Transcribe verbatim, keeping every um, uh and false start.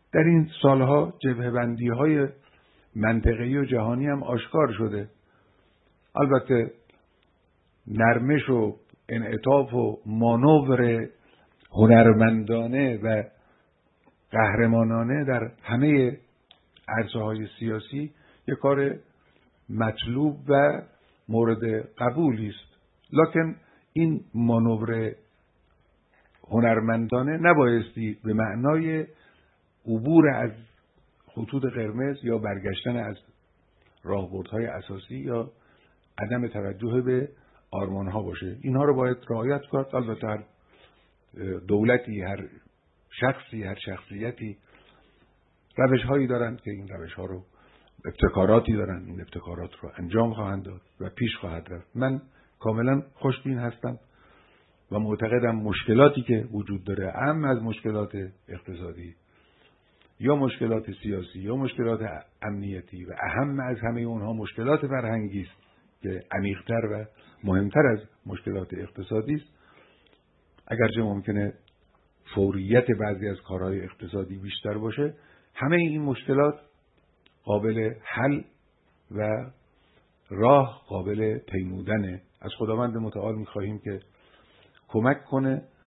در این سالها جبهه‌بندی‌های منطقه‌ای و جهانی هم آشکار شده. البته نرمش و انعطاف و مانور هنرمندانه و قهرمانانه در همه عرصه‌های سیاسی یک کار مطلوب و مورد قبولی است، لکن این مانور هنرمندانه نبایستی به معنای عبور از خطوط قرمز یا برگشتن از راهبردهای اساسی یا عدم توجه به آرمانها باشه. اینها رو باید رعایت کرد. البته هر دولتی، هر شخصی، هر شخصیتی روش‌هایی دارند که این روش‌ها رو، ابتکاراتی دارند، این ابتکارات رو انجام خواهند داد و پیش خواهد رفت. من کاملا خوشبین هستم و معتقدم مشکلاتی که وجود داره، اهم از مشکلات اقتصادی یا مشکلات سیاسی یا مشکلات امنیتی و اهم از همه اونها مشکلات فرهنگی است که عمیق‌تر و مهمتر از مشکلات اقتصادی است. اگرچه ممکنه فوریت بعضی از کارهای اقتصادی بیشتر باشه، همه این مشکلات قابل حل و راه قابل پیمودنه. از خداوند متعال می‌خواهیم که کمک کنه